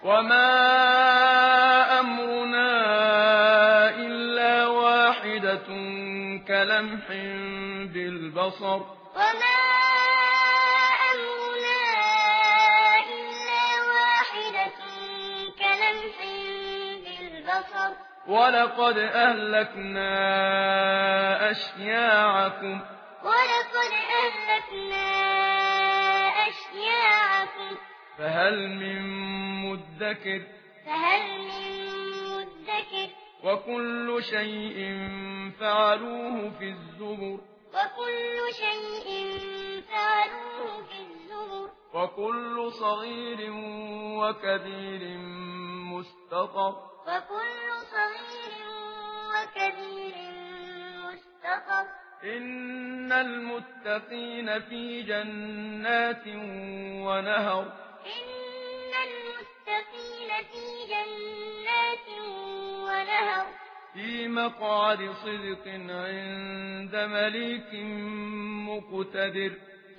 وما أمرنا إلا واحدة كلمح بالبصر وما أمرنا إلا واحدة كلمح بالبصر ولقد أهلكنا أشياعكم فهل من مدكر وكل شيء فعلوه في الزبر وكل صغير وكبير مستطر إن المتقين في جنات ونهر في مقعد صدق عند مليك مقتدر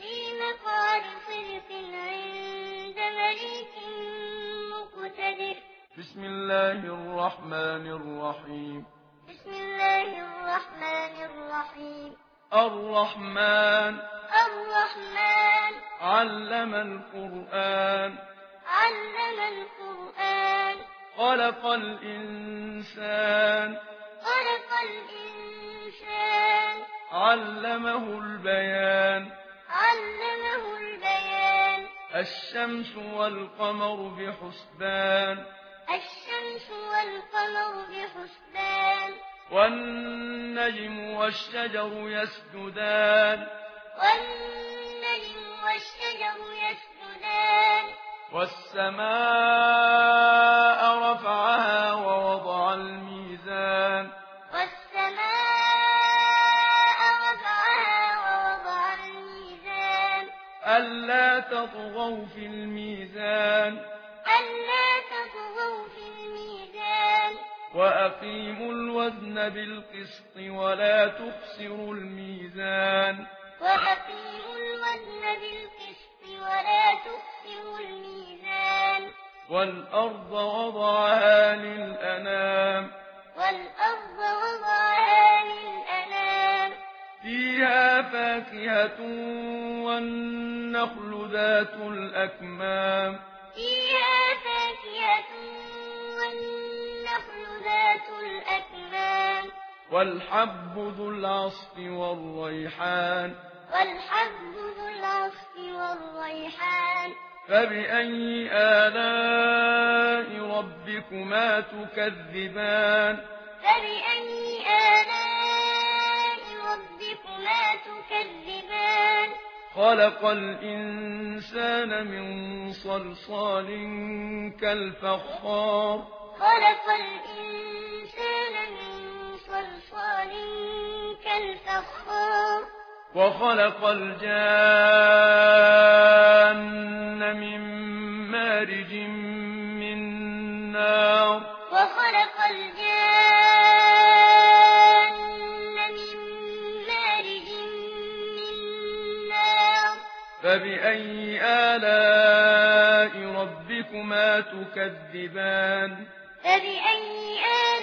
بسم الله الرحمن الرحيم الرحمن علم القرآن خلق الإنسان علمه البيان الشمس والقمر بحسبان والنجم والشجر يسجدان والسماء رفعها ووضع الميزان ألا تطغوا في الميزان وأقيموا الوزن بالقسط ولا تخسروا الميزان والأرض وضعها للأنام فيها فاكهة والنخل ذات الأكمام والحب ذو العصف والريحان فبأي آلاء ربكما تكذبان خلق الإنسان من صلصال كالفخار وخلق الجان من مارج من نار فبأي آلاء ربكما تكذبان